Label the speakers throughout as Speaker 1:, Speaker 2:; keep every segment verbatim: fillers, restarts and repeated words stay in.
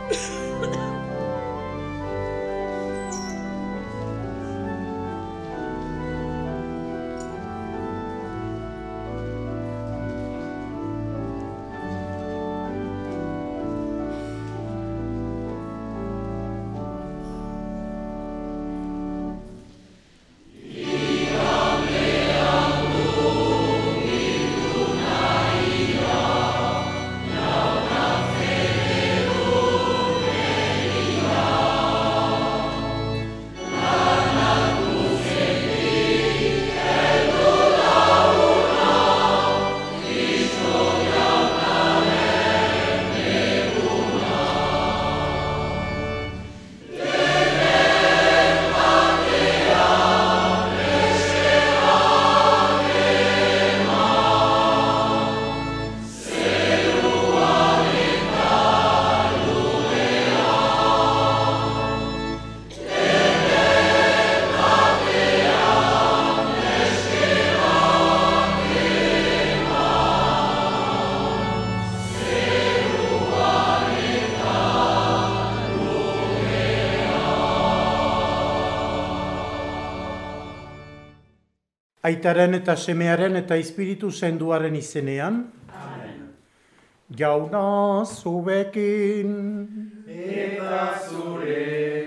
Speaker 1: Aitaren eta semearen eta Espiritu Zenduaren izenean.
Speaker 2: Amen.
Speaker 1: Jauna zubekin.
Speaker 2: Eta zure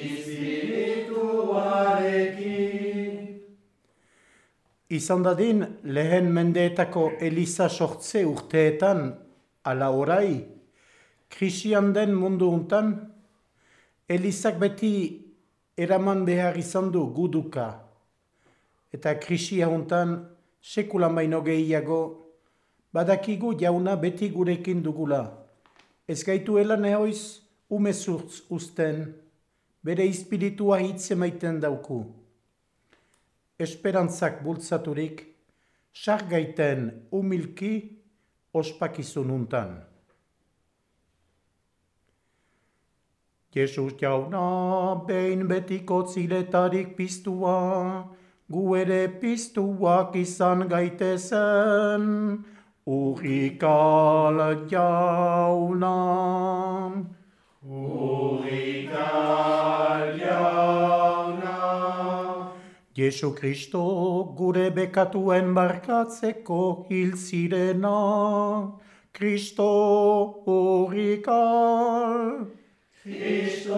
Speaker 2: Espirituarekin.
Speaker 1: Izan dadin lehen mendeetako Eliza sortze urteetan, ala orai, krisian den mundu untan, Elizak beti eraman behar izan du guduka. Eta krisia hontan sekulan baino gehiago, badakigu jauna beti gurekin dugula. Ez gaituela nehoiz umezurtz usten, bere espiritua hitz emaiten dauku. Esperantzak bultzaturik, sargaiten umilki ospakizun untan. Jesus jauna behin betiko ziletarik piztua, gu ere piztuak izan gaitezen, urrikal jauna.
Speaker 2: Urrikal jauna.
Speaker 1: Jesu Kristo gure bekatuen barkatzeko hil zirena, Kristo urrikal.
Speaker 2: Kristo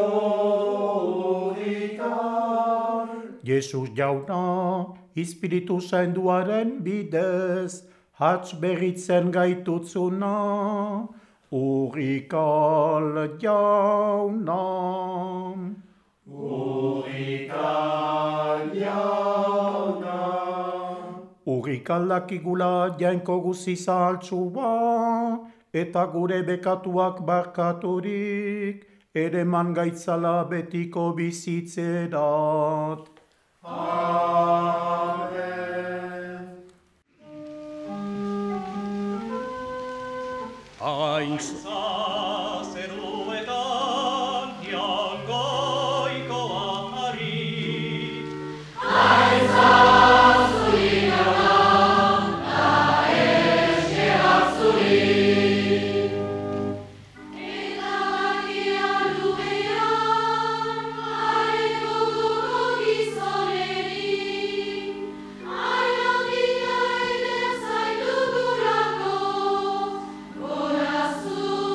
Speaker 2: urrikal.
Speaker 1: Jesus jauna, Espiritu Zenduaren bidez, hatz berritzen gaitutzuna, urrikal jauna.
Speaker 2: Urrikal jauna.
Speaker 1: Urrikalak igula jainko guzi zahaltzua, eta gure bekatuak barkaturik, ereman gaitzala betiko bizitzerat.
Speaker 2: Amen.
Speaker 1: Hain
Speaker 3: zeruetan jangoikoa ari.
Speaker 4: Gora zu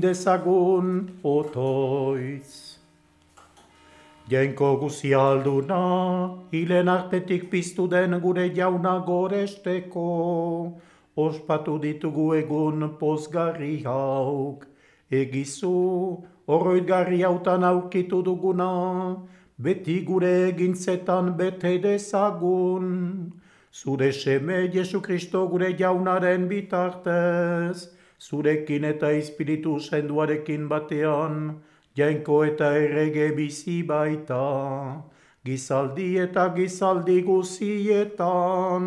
Speaker 1: dezagun otoiz. Jainko guzialduna, hilen artetik piztu den gure jauna goresteko, ospatu ditugu egun pozgarri hauk, egizu, oroitgarri hautan aurkitu duguna, beti gure egintzetan bete dezagun. Zure seme Jesu Kristo gure jaunaren bitartez, zurekin eta Espiritu Senduarekin batean, Jainko eta errege bizi baita, gizaldi eta gizaldi guzietan.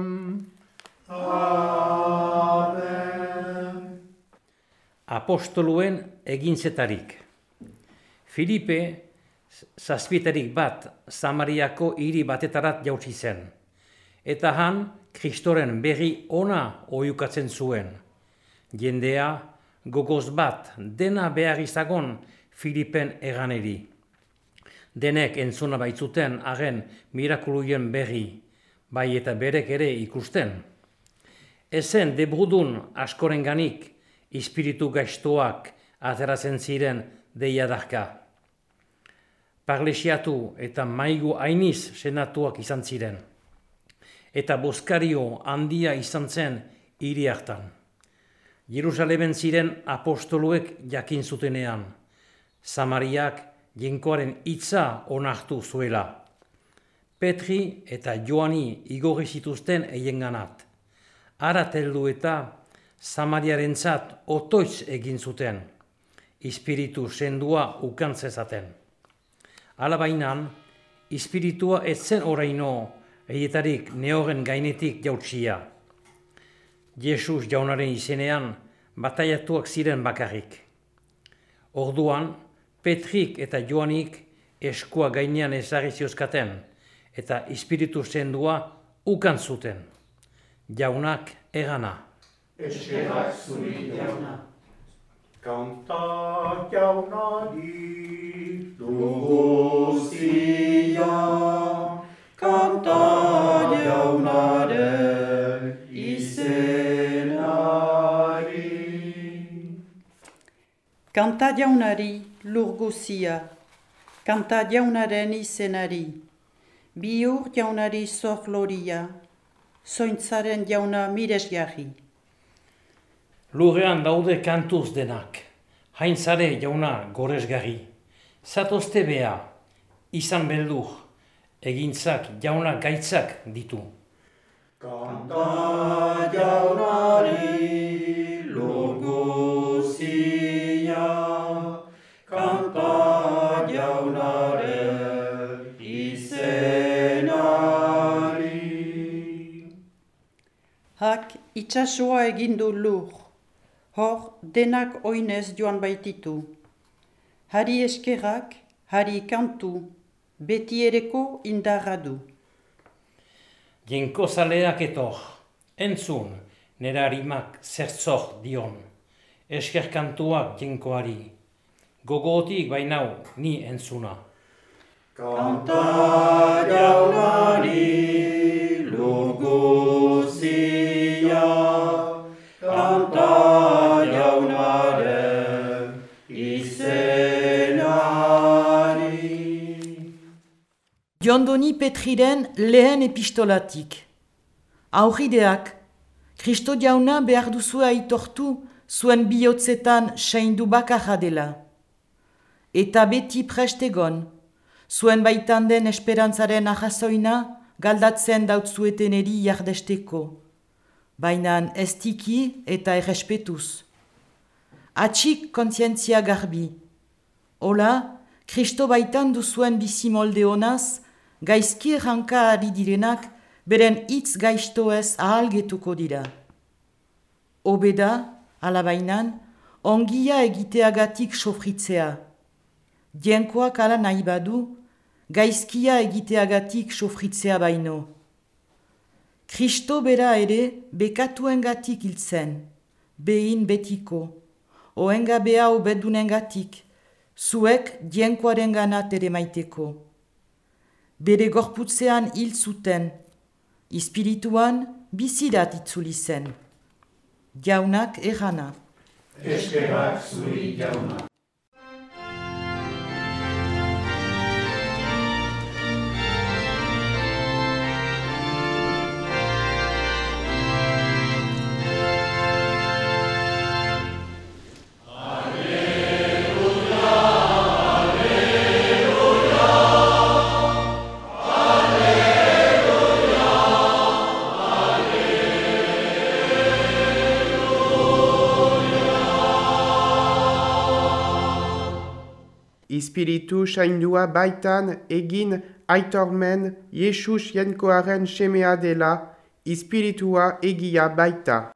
Speaker 2: Amen.
Speaker 4: Apostoluen egintzetarik. Filipe, zazpietarik bat, Samariako hiri batetarat jautsi zen. Eta han, Kristoren berri ona oiukatzen zuen. Jendea, gogoz bat, dena behar izagon Filipen eganeri. Denek entzuna baitzuten haren mirakuluien berri, bai eta berek ere ikusten. Ezen debrudun askorenganik, espiritu gaiztoak ateratzen ziren deiadarka. Parlesiatu eta maigu hainiz senatuak izan ziren. Eta boskario handia izan zen hiri hartan. Jerusalemen ziren apostoluek jakin zutenean. Samariak Jainkoaren hitza onartu zuela. Petri eta Joani igorri zituzten eienganat. Ara teldu eta Samariarentzat otoitz egin zuten, espiritu sendua ukan zezaten. Hala bainan, espiritua ez zen oraino eietarik neoren gainetik jautsia. Jesus jaunaren izenean bataiatuak ziren bakarrik. Orduan, Petrik eta Joanik eskua gainean ezarri ziozkaten eta espiritu sendua ukan zuten. Jaunak egana.
Speaker 2: Eskerrak zuri jauna.
Speaker 1: Kanta jaunari,
Speaker 2: Luguzia, kanta jaunaren izenari.
Speaker 5: Kanta jaunari, lur guzia, kanta jaunaren izenari, bihur jaunari zor floria, zointzaren jauna miresgarri.
Speaker 4: Lurrean daude kantuz denak, haintzare jauna goresgarri. Zatozte bea, izan beldur, egintzak jauna gaitzak ditu.
Speaker 2: Kanta jaunari, lur guzia, kanta jaunaren izenari.
Speaker 5: Hak itsasoa egindu lur, hor denak oinez joan baititu. Hari eskerrak, hari kantu, beti ereko indarra du.
Speaker 4: Jainko zaleak etor, entzun, nera harimak zertzor dion, esker kantuak jainkoari, gogotik bainau ni entzuna.
Speaker 2: Kanta jaunari, lur guzia, kanta jaunaren izenari.
Speaker 6: Jondoni Petriren lehen epistolatik. Aurrideak, Kristo jauna behar duzue aitortu zuen bihotzetan seindu bakarra dela. Eta beti prestegon, zuen baitan den esperantzaren arrazoina galdatzen dautzueten eri jardesteko. Bainan ez tiki eta errespetuz. Atxik kontzientzia garbi. Ola, Kristo baitan duzuen bizimolde honaz, gaizki erranka ari direnak, beren hitz gaiztoez ahalgetuko dira. Obeda, alabainan, ongia egiteagatik sofritzea. Dienkoak ala nahi badu, gaizkia egiteagatik sofritzea baino. Kristo bera ere bekatuengatik hiltzen, behin betiko, ohengabea obedunengatik, zuek dienkoaren ganat ere maiteko. Bere gorputzean hil zuten, espirituan bizidat itzuli zen. Jaunak errana.
Speaker 2: eskerrak zuri jauna.
Speaker 7: Ispiritu saindua baitan egin aitormen Jesus jenkoaren semea dela, ispiritua egia baita.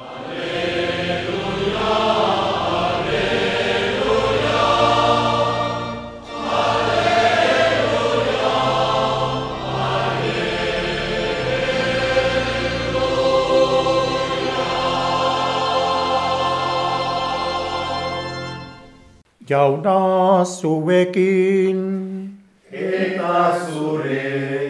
Speaker 1: Jauna zuekin,
Speaker 2: Eta zure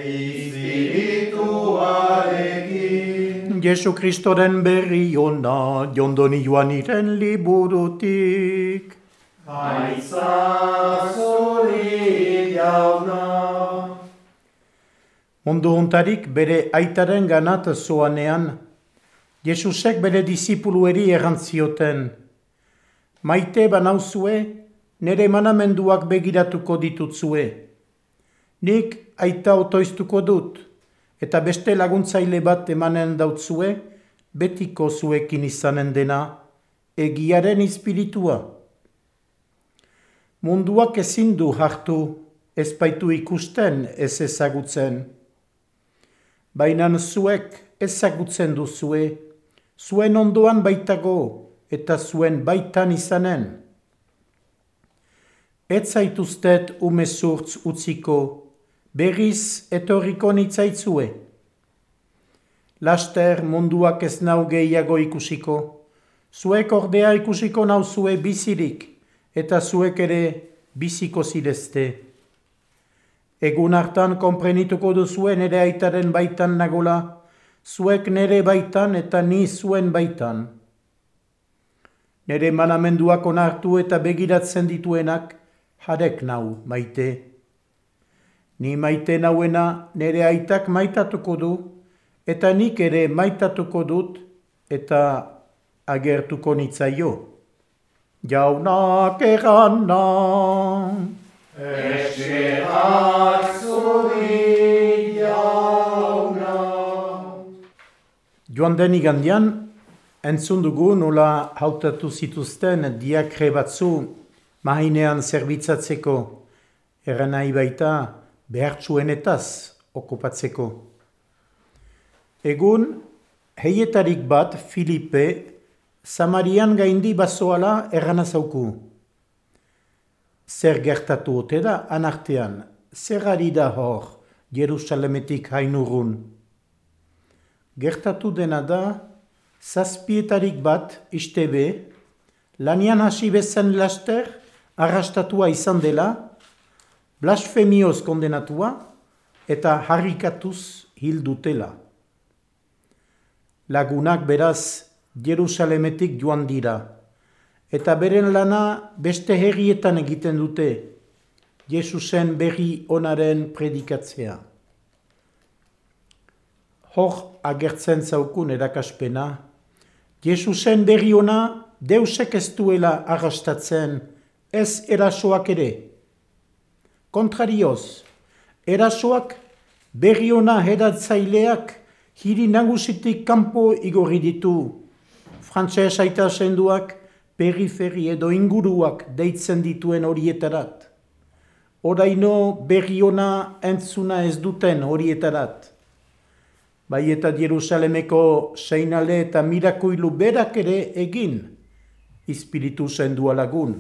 Speaker 2: ispirituarekin.
Speaker 1: Jesu Kristoren berri ona, jondoni joaniren liburutik.
Speaker 2: Aitza zuri jauna.
Speaker 1: Mundu hontarik bere aitaren ganat zoanean, Jesusek bere disipulueri errantzioten. Maite banauzue, nere manamenduak begiratuko ditutzue. Nik aita otoiztuko dut, eta beste laguntzaile bat emanen dautzue, betiko zuekin izanen dena, egiaren ispiritua. Munduak ezin du hartu, ez baitu ikusten ez ezagutzen. Baina zuek ezagutzen duzue, zuen ondoan baitago, eta zuen baitan izanen. Ez zaituztet umezurtz utziko, berriz etorriko nitzaitzue. Laster munduak ez nau gehiago ikusiko, zuek ordea ikusiko nauzue bizirik, eta zuek ere biziko zirezte. Egun hartan konprenituko duzue nere aitaren baitan nagola, zuek nere baitan eta ni zuen baitan. Nere manamenduak onartu eta begiratzen dituenak, harek nau maite. Ni maite nauena nere aitak maitatuko du, eta nik ere maitatuko dut, eta agertuko nitzaio. Jaunak erana.
Speaker 2: Eskerrak zuri jauna.
Speaker 1: Joan den igandian, entzun dugu nola hautatu zituzten diakre batzu mahinean zerbitzatzeko, erran nahi baita behartsuenetaz okupatzeko. Egun, heietarik bat Filipe, Samarian gaindi bazoala erran azauku. Zer gertatu ote da anartean, zer ari da hor Jerusalemetik hainurun. Gertatu dena da, zazpietarik bat istebe, lanian hasi bezen laster, arrastatua izan dela, blasfemioz kondenatua eta harrikatuz hildutela. Lagunak beraz Jerusalemetik joan dira, eta beren lana beste herrietan egiten dute, Jesusen berri onaren predikatzea. Hor agertzen zaukun erakaspena, Jesusen berri ona deusek ez duela arrastatzen, ez erasoak ere. Kontrarioz, erasoak berri ona hedatzaileak hiri nagusitik kanpo igorri ditu. Frantses aita senduak periferi edo inguruak deitzen dituen horietarat. Oraino berri ona entzuna ez duten horietarat. Bai eta Jerusalemeko seinale eta mirakuilu berak ere egin, Ispiritu sendua lagun.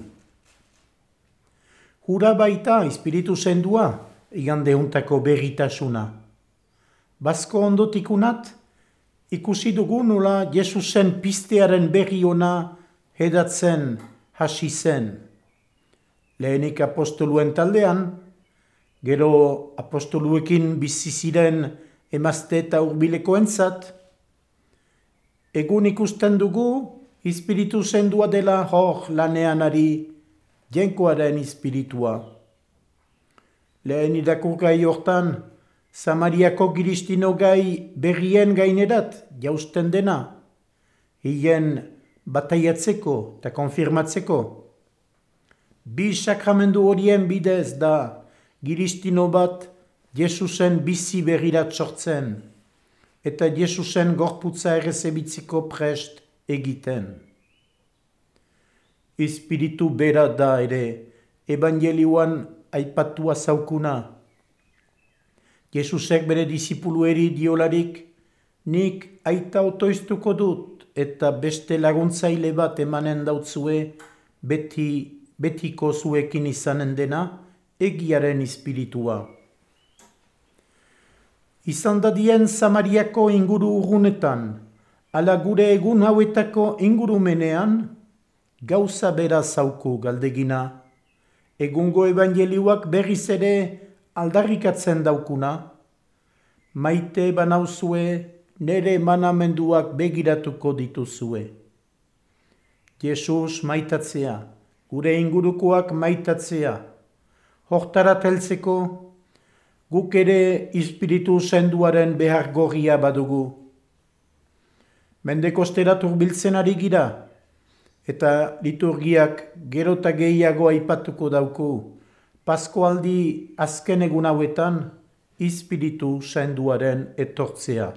Speaker 1: Hura baita Ispiritu sendua, igande untako berritasuna. Bazko ondotikunat, ikusi dugu nola Jesusen pistearen berri ona hedatzen hasi zen. Lehenik apostoluen taldean, gero apostoluekin bizi ziren emazte eta hurbilekoentzat, egun ikusten dugu Espiritu sendua dela hor lanean ari jenkoaren espiritua. Lehen irakurgai hortan, Samariako giristino gai berrien gainerat jausten dena, hien bataiatzeko eta konfirmatzeko. Bi sakramendu horien bidez da giristino bat Jesusen bizi berrirat sortzen, eta Jesusen gorputza errezebitziko prest egiten. Espiritu bera da ere, evangelioan aipatua zaukuna. Jesusek bere disipulueri diolarik, nik aita otoiztuko dut eta beste laguntzaile bat emanen dautzue beti, betiko zuekin izanen dena egiaren espiritua. Izan dadien Samariako inguru urrunetan, ala gure egun hauetako ingurumenean, gauza bera zauku galdegina. Egungo evangelioak berriz ere aldarrikatzen daukuna, maite banauzue, nere manamenduak begiratuko dituzue. Jesus maitatzea, gure ingurukoak maitatzea, hortarat heltzeko, guk ere espiritu senduaren behar gorria badugu. Mendekosterat hurbiltzen ari gira, eta liturgiak gerota gehiago aipatuko dauku, Paskoaldi azken egun hauetan, espiritu senduaren etortzea.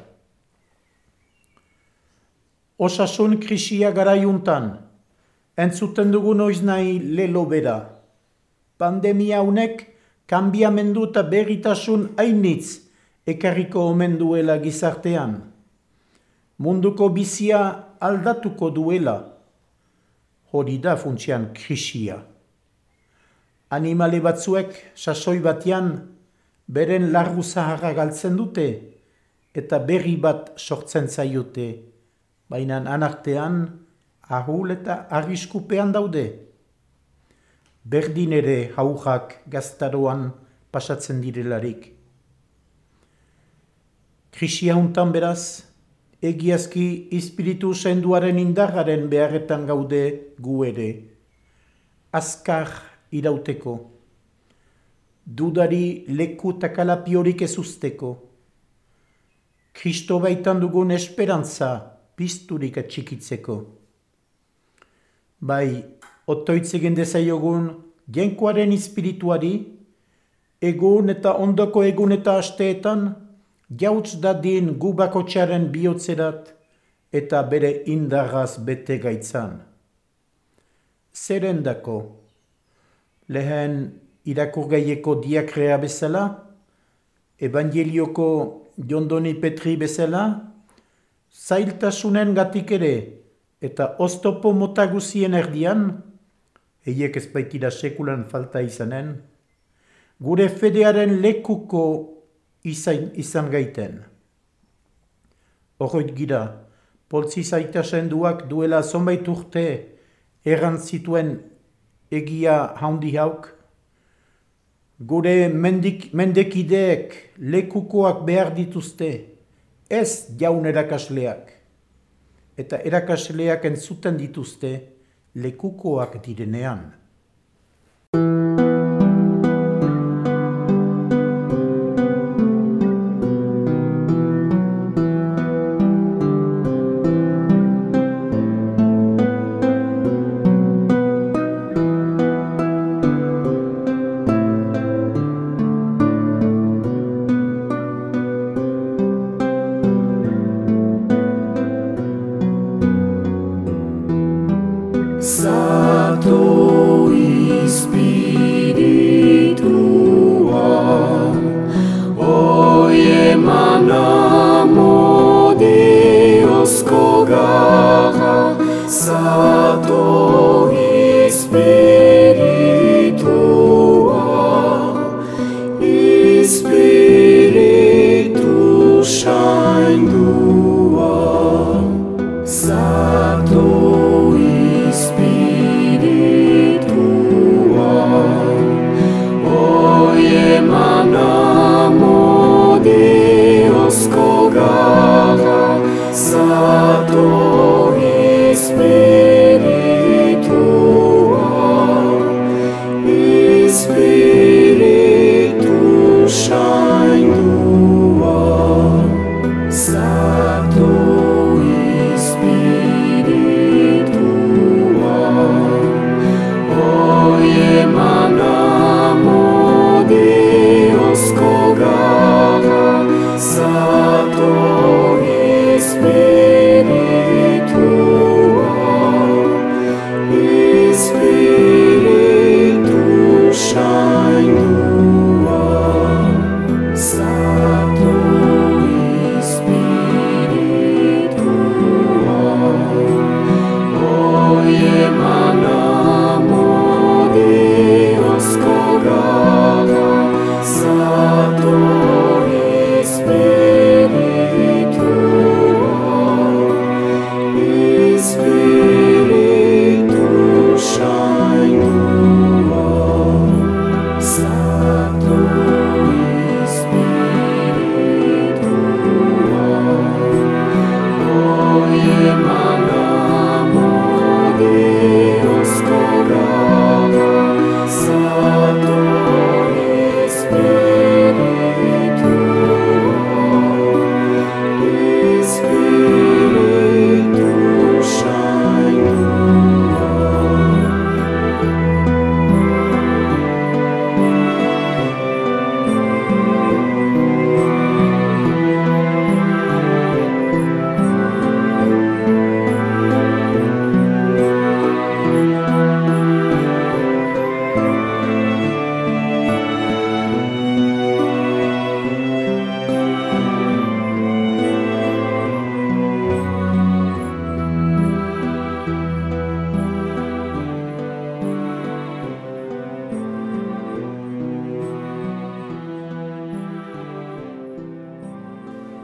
Speaker 1: Osasun krisia garaiuntan, entzuten dugu noiz nahi lelo bera. Pandemia honek kanbiamendu eta berritasun hainitz ekarriko omen duela gizartean. Munduko bizia aldatuko duela. Hori da funtsian krisia. Animale batzuek sasoi batean beren larru zaharra galtzen dute eta berri bat sortzen zaiote, baina anartean ahul eta arriskupean daude. Berdin ere haujak gaztaroan pasatzen direlarik. Krisia hontan beraz, egiazki espiritu senduaren indarraren beharretan gaude gu ere. Azkar irauteko, dudari leku eta kalapiorik ez usteko, Kristo baitan dugun esperantza pizturik atxikitzeko. Bai, otoitz egin dezaiogun jenkoaren espirituari, egun eta ondoko egun eta asteetan, jautz dadin gu bakotxaren bihotzerat eta bere indarraz bete gaitzan. Zerendako, lehen irakurgaieko diakrea bezala, evangelioko Jondoni Petri bezala, zailtasunen gatik ere eta oztopo mota guzien erdian, eiek ez baitira sekulan falta izanen, gure fedearen lekuko izan, izan gaiten. Horroit gira, poltzi zaitasen duak duela zonbait urte erran zituen egia haundi hauk, gure mendik, mendekideek lekukoak behar dituzte, ez jaun erakasleak, eta erakasleak entzuten dituzte lekukoak direnean.
Speaker 2: Santo Espiritua, hoy emanamo Diosko gara. Santo Espiritua, Espiritu shaindua. Santo emanamo Diosko gara. Santo Espiritu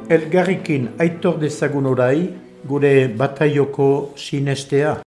Speaker 1: Elgarrikin aitor dezagun orai, gure bataioko sinestea.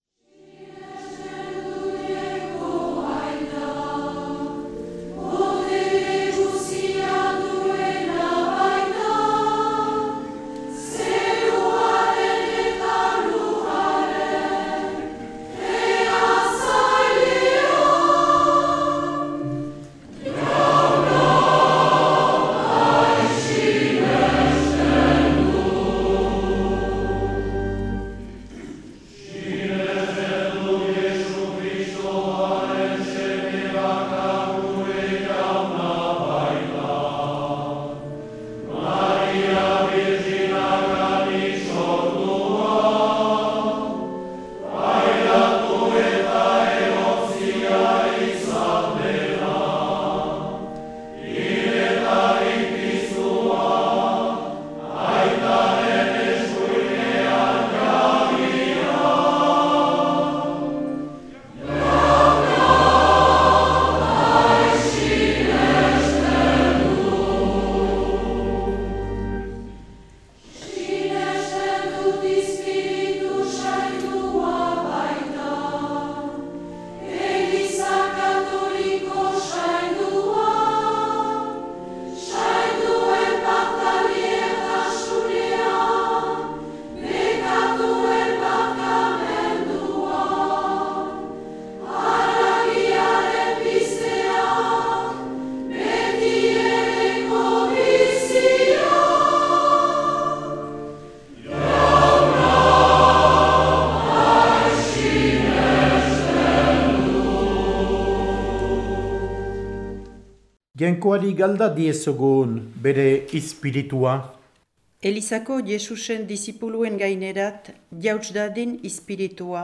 Speaker 1: Jainkoari galda diezogun bere espiritua.
Speaker 5: Elizako Jesusen disipuluen gainerat jauts dadin espiritua,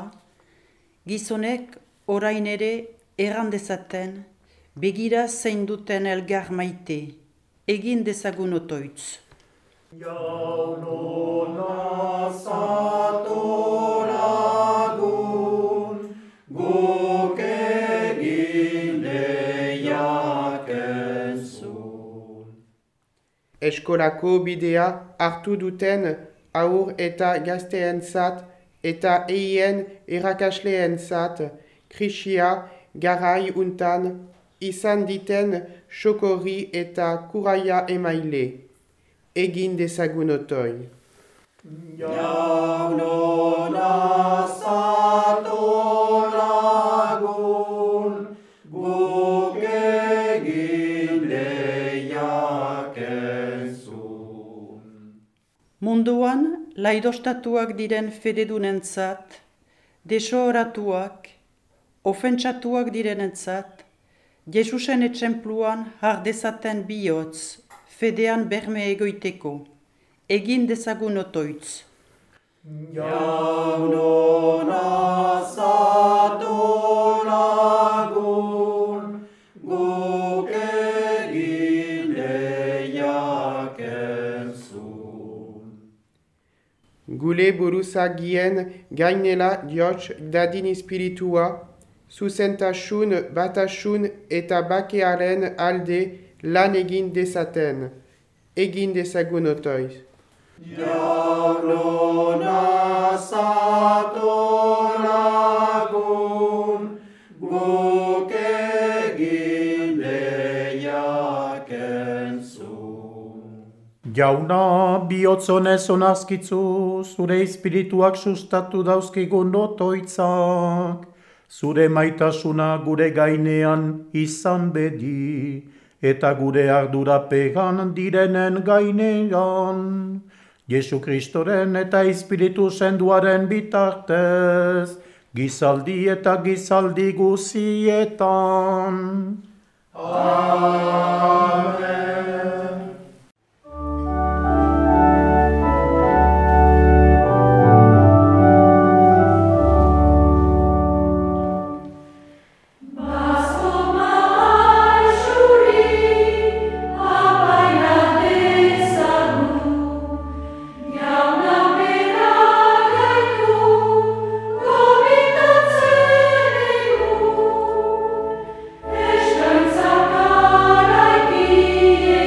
Speaker 5: gizonek orain ere erran dezaten, begira zein duten elgar maite, egin dezagun otoitz.
Speaker 1: Jaunona zatoragun, guk egin deiaken zun.
Speaker 7: Eskolako bidea hartu duten aur eta gazteentzat eta eien erakasleentzat krisia garai untan izan diten sokorri eta kuraia emaile. Egin dezagun otoi.
Speaker 1: Jaunona zatoragun, guk egin deiaken zun.
Speaker 5: Munduan, laidostatuak diren fededunentzat, desooratuak, ofentsatuak direnentzat, Jesusen etxempluan har dezaten bihotz, fedean berme egoiteko, egin dezagun otoitz.
Speaker 1: Jaunona zatoragun, guk egin deiaken zun.
Speaker 7: Gule buruzagien gainela jots dadin espiritua, zuzentasun, batasun eta bakearen alde lan egin dezaten. Egin dezagun otoiz.
Speaker 1: Jaunona zatoragun, guk egin deiaken zun. Jauna, bihotzonez onazkitzu, zure espirituak sustatu dauzkigun otoitzak, zure maitasuna gure gainean izan bedi, eta gure ardurapean direnen gainean, Jesu Kristoren eta Espiritu Senduaren bitartez, gizaldi eta gizaldi guzietan. Amen.
Speaker 2: Eskaintzak araiki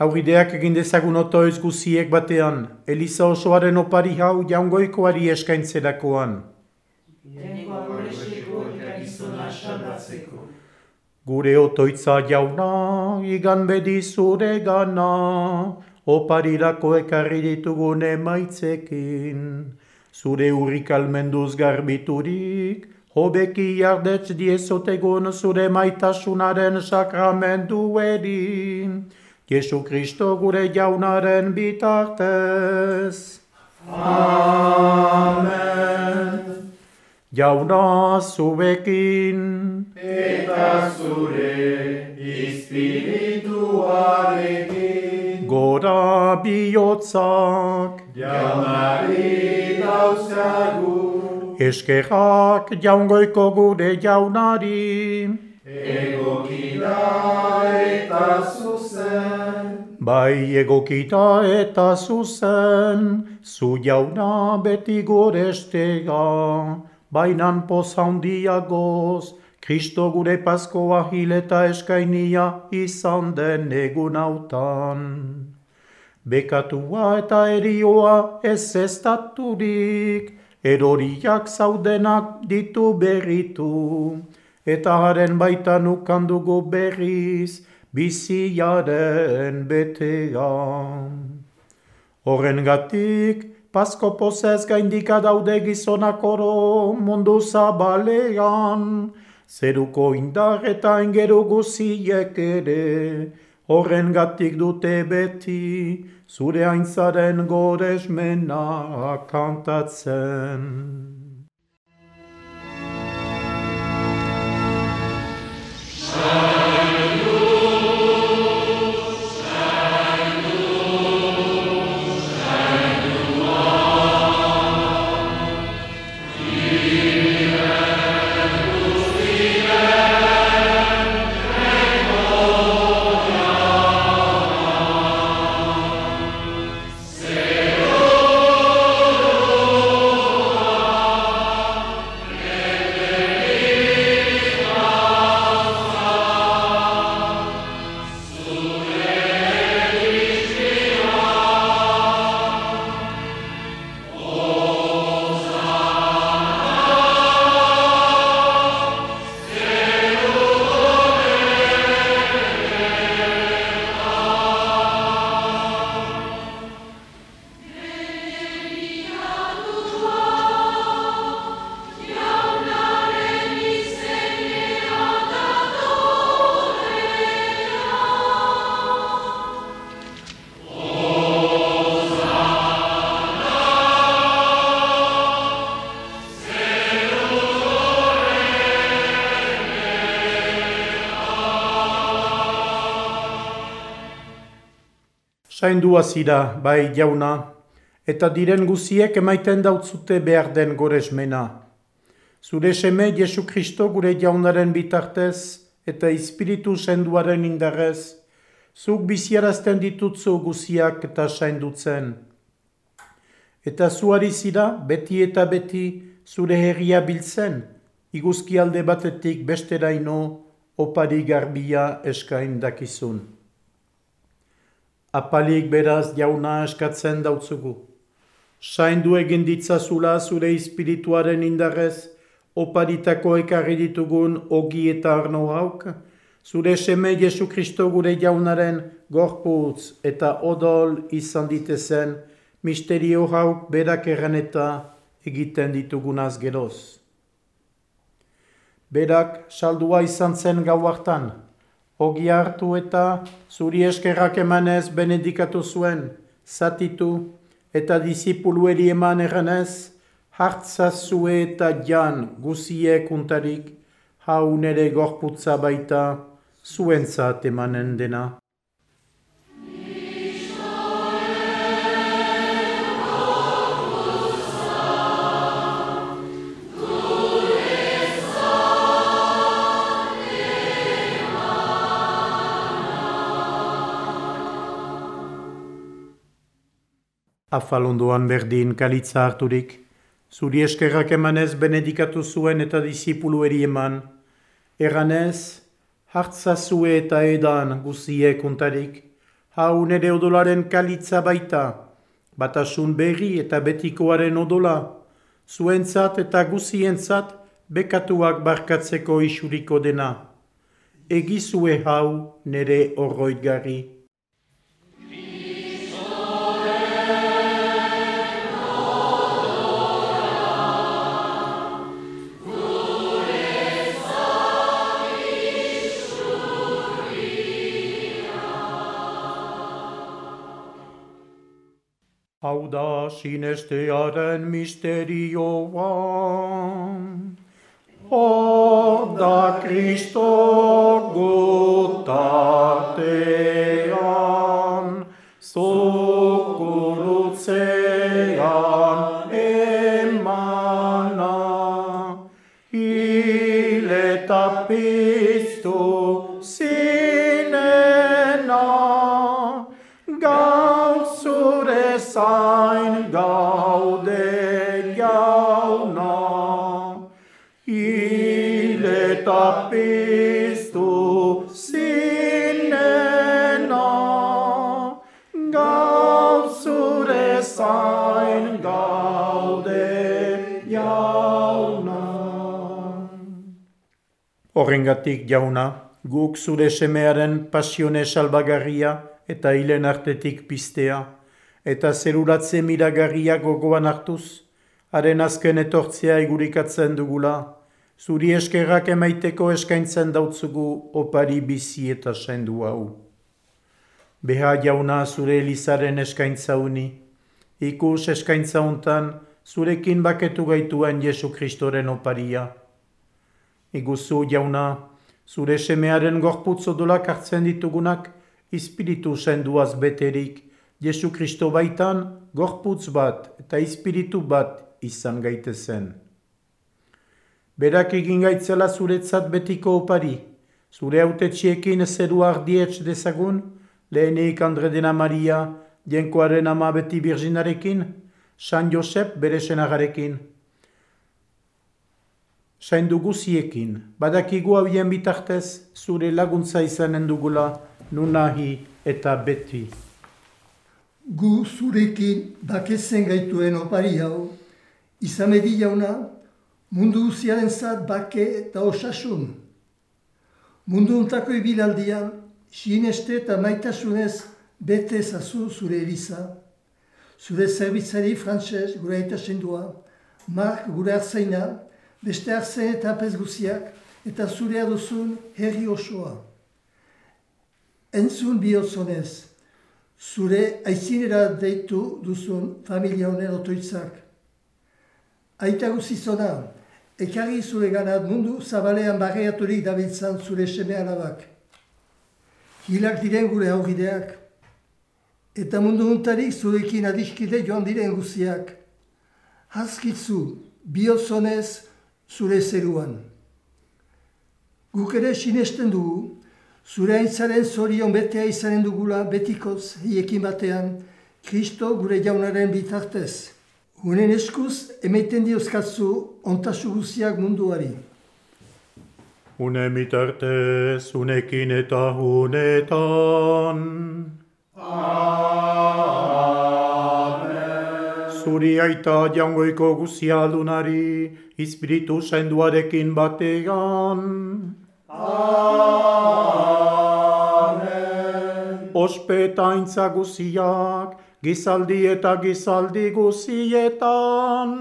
Speaker 1: Aurrideak egin dezagun otoiz guziek batean, Eliza osoaren opari hau jaungoikoari eskaintzerakoan. Gure otoitza jauna, igan bedi zure gana, oparirako ekarri ditugun emaitzekin. Zure urrik almenduz garbiturik, hobeki jardetz diezotegun zure maitasunaren sakramendu edin. Jesu Kristo gure jaunaren bitartez. Amen. Jauna zuekin.
Speaker 2: Eta zure espirituarekin.
Speaker 1: Gora bihotzak.
Speaker 2: Jaunari dauzkagu.
Speaker 1: Eskerrak jaungoiko gure jaunari.
Speaker 2: Egokita eta zuzen.
Speaker 1: Bai egokita eta zuzen, zu jauna beti gorestega, bainan poza handiagoz, Kristo gure paskoa hil eta eskainia izan den egun hautan. Bekatua eta erioa ez eztaturik, eroriak zaudenak ditu berritu, eta haren baitan ukandugu berriz, biziaren betean. Horren gatik, pasko pozez gaindika daude gizonak oro mundu zabalean, zeruko indar eta ingeru guziek ere, horren gatik dute beti, zure aintzaren goresmena kantatzen. Zaindua zira, bai jauna, eta diren guziek emaiten dautzute behar den goresmena. Zure seme Jesu Kristo gure jaunaren bitartez eta espiritu senduaren indarrez, zuk biziarazten ditutzu guziak eta zaindutzen. Eta zuari zira, beti eta beti, zure herria biltzen, iguzki alde batetik besteraino, opari garbia eskain dakizun. Apalik beraz jauna eskatzen dautzugu. Zaindu egin ditzazula zure espirituaren indarrez, oparitako ekarri ditugun ogi eta arno hauk, zure seme Jesu Kristo gure jaunaren gorputz eta odol izan ditezen, misterio hauk berak erraneta egiten ditugunaz geroz. Berak saldua izan zen gau hartan, ogi hartu eta zuri eskerrak emanez benedikatu zuen, zatitu eta disipulueri eman erranez, hartzazue eta jan guziek untarik, hau nere gorputza baita, zuentzat emanen dena. Afalondoan berdin kalitza harturik, zuri eskerrak emanez benedikatu zuen eta disipulueri eman, erranez, hartzazue eta edan guziek untarik, Hau nere odolaren kalitza baita, batasun berri eta betikoaren odola, zuentzat eta guzientzat bekatuak barkatzeko isuriko dena. Egizue hau nere orroitgarri. Hau da sinestearen misterioa, hor da Kristo gotartean, zokurutzean emana, hil eta piztu zinena, gaur zure zain gaude jauna, hil eta piztu zinena, gaur zure zain gaude jauna. Horrengatik jauna, guk zure semearen pasione salbagarria eta hilen artetik piztea, eta zeruratze miragarria gogoan hartuz, haren azken etortzea igurikatzen dugula, zuri eskerrak emaiteko eskaintzen dautzugu opari bizi eta sendu hau. Beha jauna zure elizaren eskaintza uni, ikus eskaintza untan zurekin baketu gaituen Jesu Kristoren oparia. Iguzu jauna, zure semearen gorputz odolak hartzen ditugunak, Ispiritu senduaz beterik, Jesu Kristo baitan gorputz bat eta ispiritu bat izan gaitezen. Berak egin gaitzela zuretzat betiko opari, zure hautetxiekin zeru ardietx dezagun, lehenik Andre dena Maria, jenkoaren ama beti birginarekin, San Josep bere senagarekin. Saindu guziekin, badakigu habien bitartez, zure laguntza izanen dugula, nunahi eta beti.
Speaker 8: Gu zurekin bakezen gaituen opari hau, izamedi jauna, mundu guziaren zat bake eta osasun. Mundu untako ibilaldian, sineste eta maitasunez bete ezazu zure eliza. Zure zerbitzari Frantses gure aita sendua, Mark gure arzaina, beste arzen eta apez guziak, eta zure aduzun herri osoa. Entzun bihotzonez, zure aizinera deitu duzun familia honen otoitzak. Aita guzizona, ekarri zure ganat mundu zabalean barreaturik dabiltzan zure seme alabak. Hilak diren gure aurrideak, eta mundu untarik zurekin adiskide joan diren guziak. Hazkitzu, bihotzonez zure zeruan. Guk ere sinesten dugu, zure aintzaren zorion betea izanen dugula betikoz hiekin batean, Kristo gure jaunaren bitartez. Hunen eskuz emaiten diozkatzu ontasu guziak munduari.
Speaker 1: Hunen bitartez, hunekin eta hunetan.
Speaker 2: Amen.
Speaker 1: Zuri aita jaungoiko guzia aldunari, Ispiritu senduarekin batean.
Speaker 2: Amen.
Speaker 1: Ospetaintza guziak, gizaldi eta gizaldi guzietan.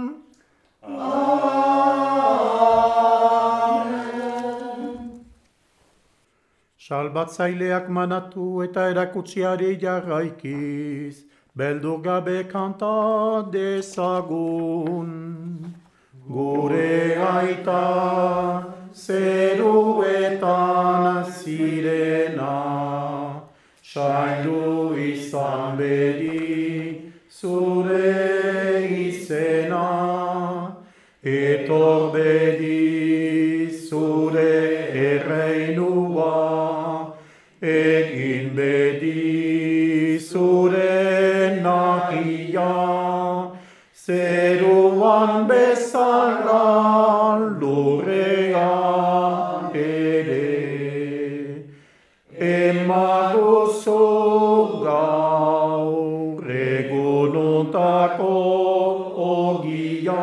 Speaker 2: Amen.
Speaker 1: Salbatzaileak manatu eta erakutziari jarraikiz, beldur gabe kanta dezagun. Gure aita zeruetan zirena, saindu izan bedi zure izena, etor bedi zure erreinua, egin bedi zure nahia, zeruan bezala lurrean ere. Emago duzu gaur egunontako ogia,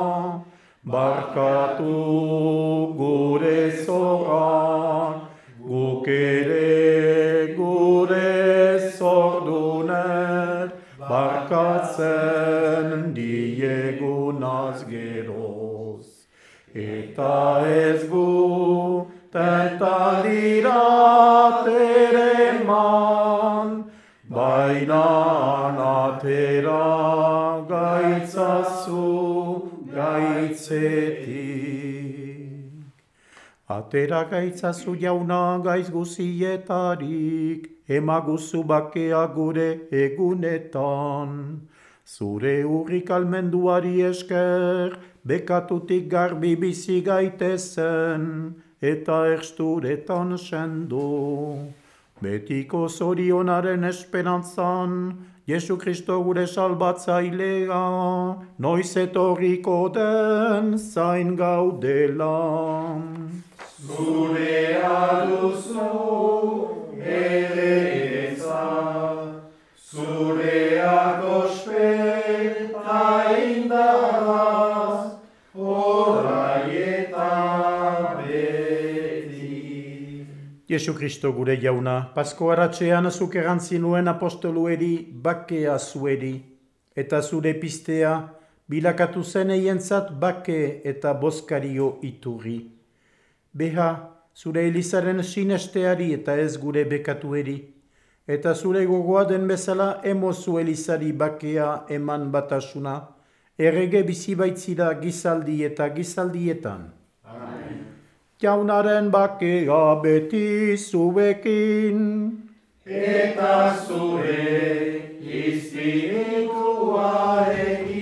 Speaker 1: barkatu gure zorrak, guk ere gure zordunek, barkatzen diegunaz geroz. Eta ez gu tentadirat ere eman, baina atera gaitzazu gaitzetik. Atera gaitzazu jauna gaiz guzietarik, emaguzu bakea gure egunetan. Zure urrik almenduari esker, bekatutik garbi bizi gaitezen, eta ersturetan sendu. Betiko zorionaren esperantzan, Jesu Kristo gure salbatzailea, noiz etorriko den zain gaudela.
Speaker 2: Zurea duzu eretza, zurea gospel ta indaraz, orai eta beti.
Speaker 1: Jesu Kristo gure jauna, Pasko haratxean zuk erantzi nuen apostolueri bakea zueri, eta zure pistea bilakatu zen eientzat bake eta bozkario iturri. Beha, zure elizaren sinesteari eta ez gure bekatueri, eta zure gogoa den bezala emozu elizari bakea eman batasuna, errege bizi baitzira gizaldi eta gizaldietan.
Speaker 2: Amen.
Speaker 1: Jaunaren bakea beti zuekin,
Speaker 2: Eta zure espirituarekin.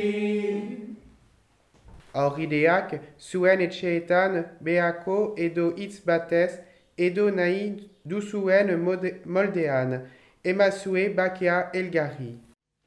Speaker 7: Aurrideak zuen etxeetan behako edo hitz batez edo nahi duzuen mode- moldean, emazue bakea elgarri.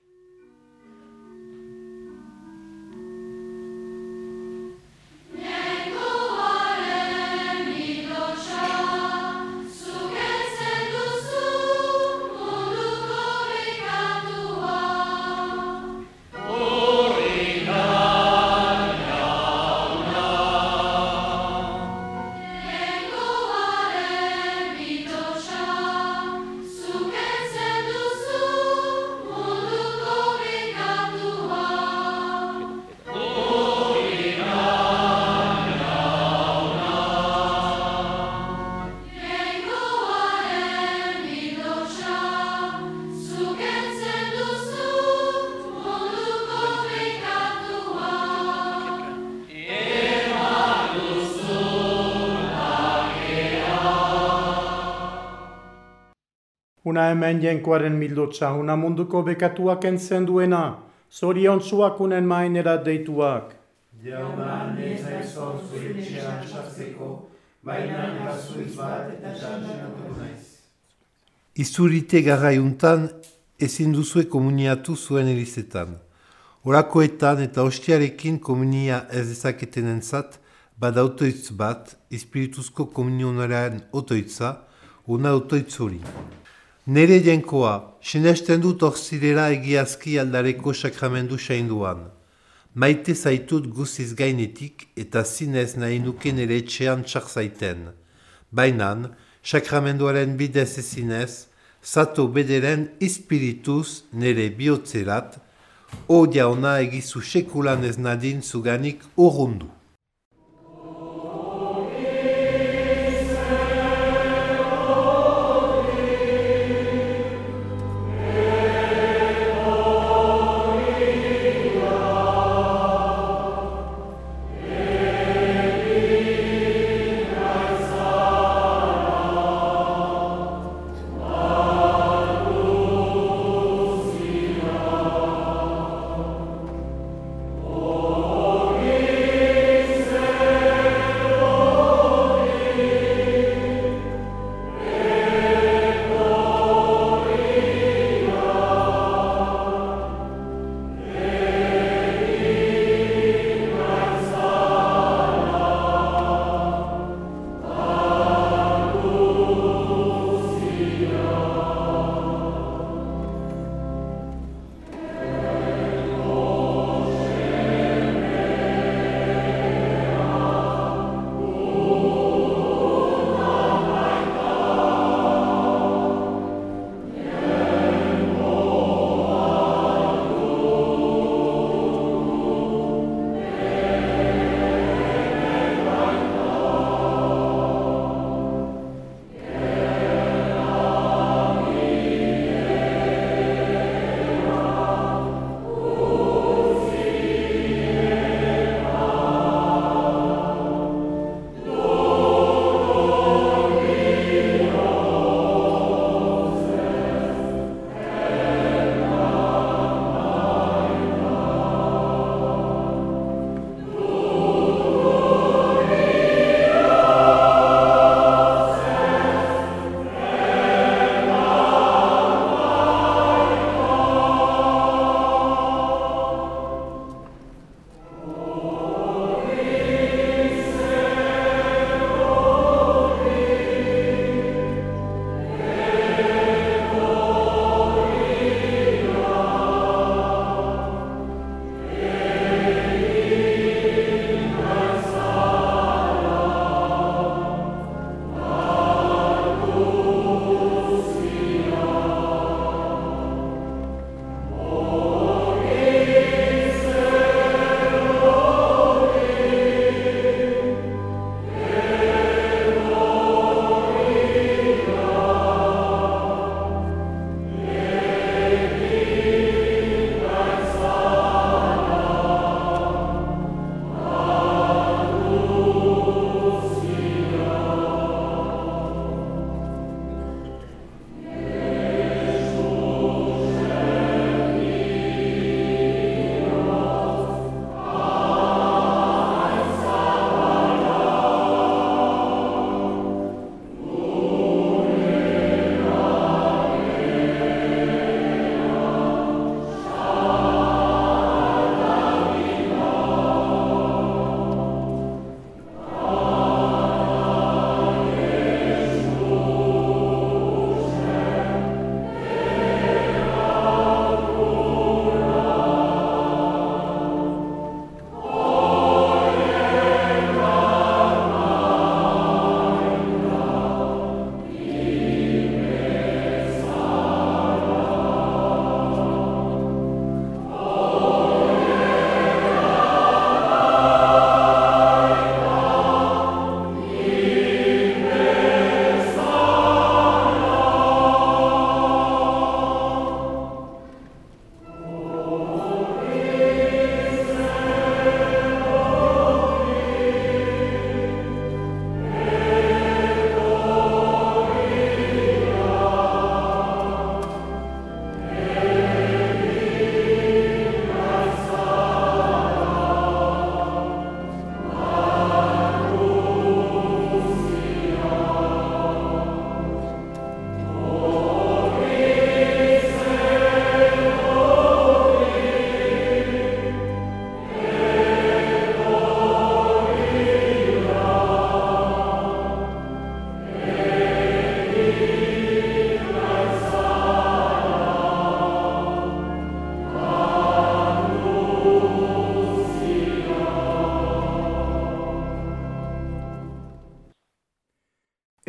Speaker 1: Una hemen jenkoaren mildotza, una munduko bekatuak entzen duena, zoriontzuak unen mainera deituak.
Speaker 2: Jauna nez aizon zure etxean sartzeko, baina gazuiz bat eta txantxanatuko naiz.
Speaker 9: Izurite garraiuntan ezin duzue komuniatu zuen elizetan. Orakoetan eta ostiarekin komunia ez dezaketenentzat bada otoitz bat, espirituzko komunionaren otoitza, una otoitzuri. Nere jenkoa, sinesten dut orzirera egiazki aldareko sakramendu sainduan. Maite zaitut guziz gainetik eta zinez nahi nuke nere etxean txar zaiten. Bainan, sakramenduaren bidez ezinez, zato bederen ispirituz nere bihotzerat, odia ona egizu sekulan ez nadin zuganik urrundu.
Speaker 2: Oh,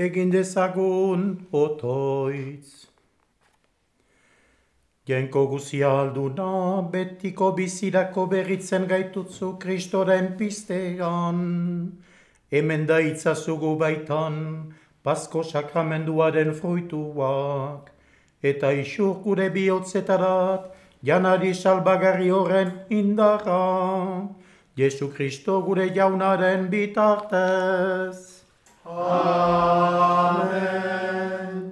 Speaker 1: egin dezagun otoitz. Jenko guzia alduna, betiko bizirako berritzen gaitutzu Kristoren piztean. Hemen da itzazugu baitan, Pasko sakramenduaren fruituak. Eta isur gure bihotzetarat, janari salbagarri horren indarra. Jesu Kristo gure jaunaren bitartez. Amen.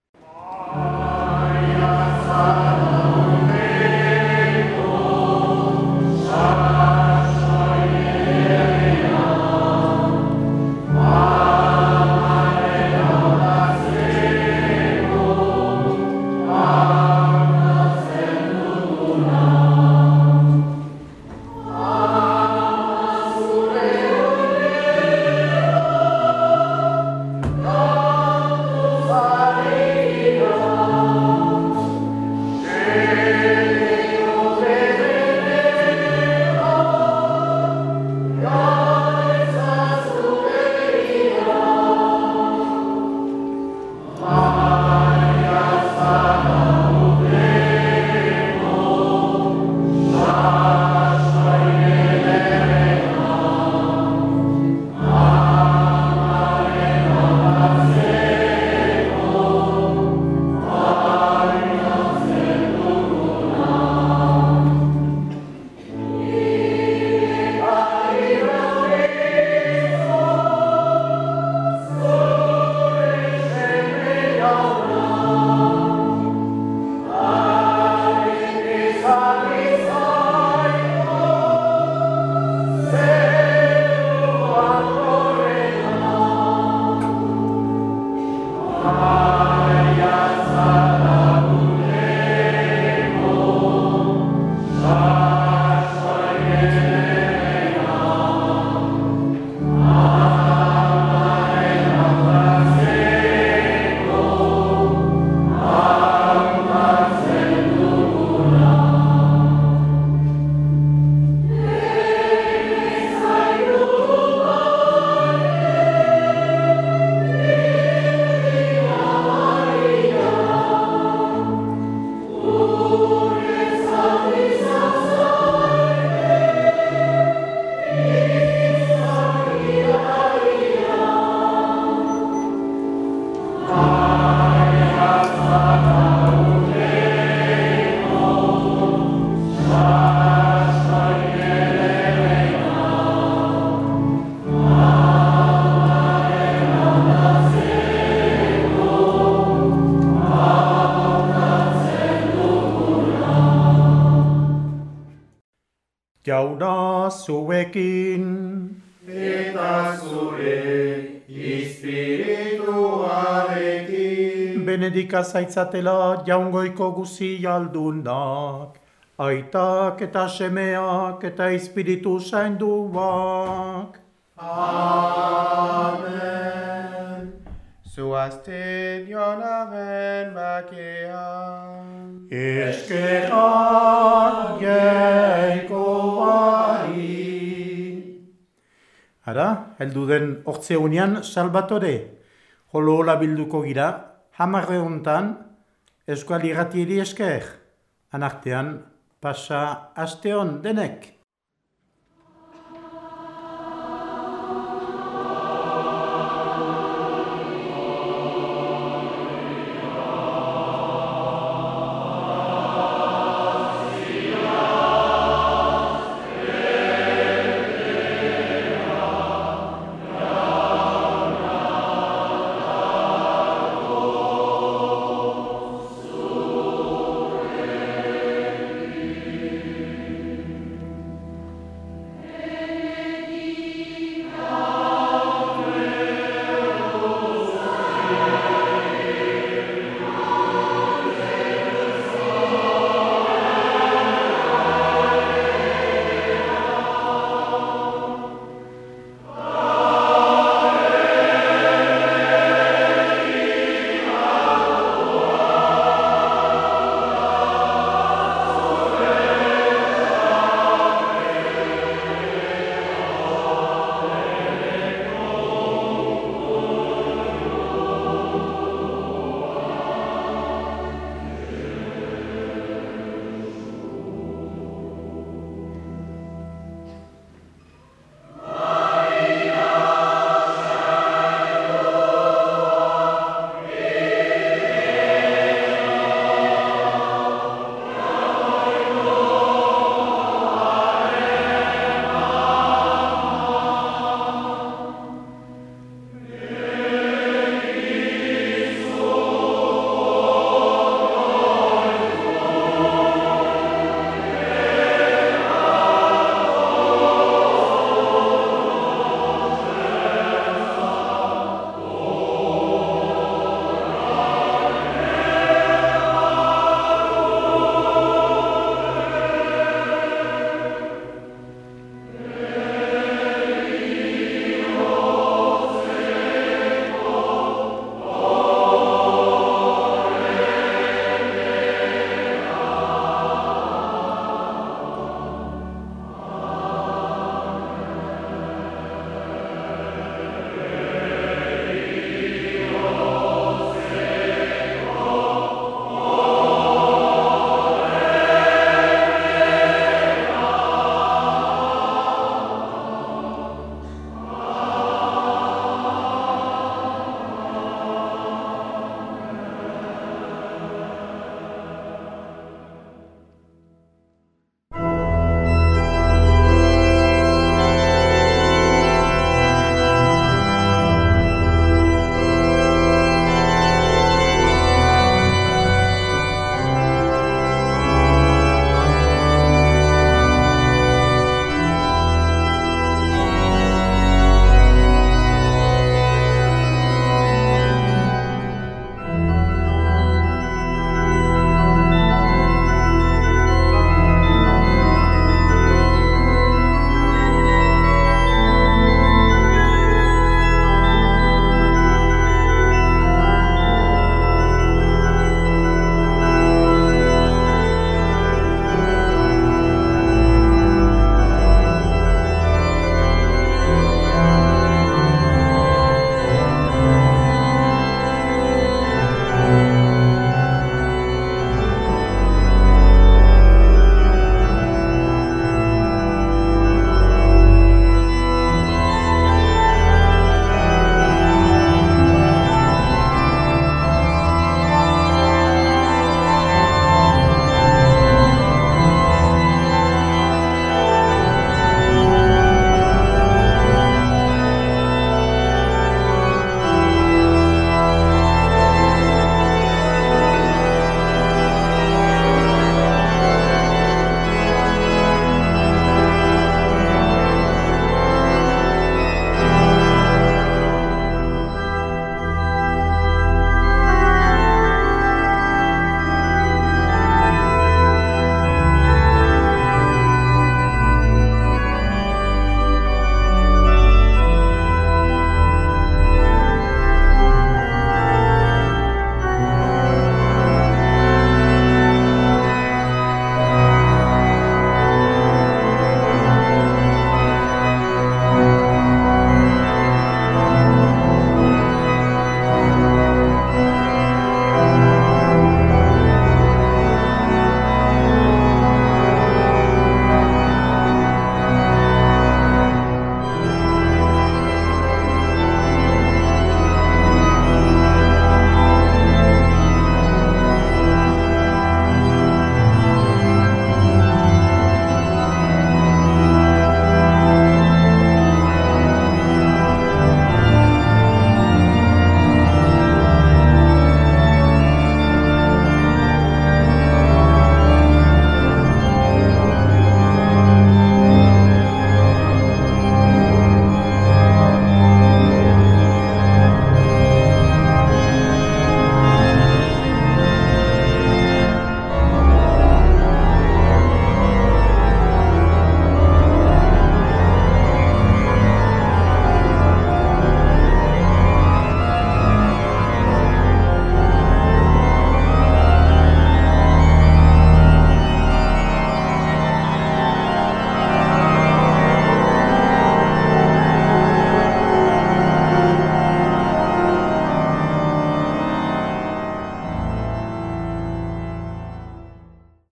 Speaker 1: Jauna zuekin,
Speaker 2: eta zure ispirituarekin.
Speaker 1: Benedika zaitzatela jaungoiko guzi aldunak, aitak eta semeak eta espiritu zainduak.
Speaker 2: Amen.
Speaker 7: Zoazte dionaren bakean.
Speaker 1: Eskerrak jainkoari. Ara, heldu den hortzeunean Salvatore, holo hola bilduko gira, hamarre hontan, Euskal Irratiari esker, anartean pasa aste hon denek.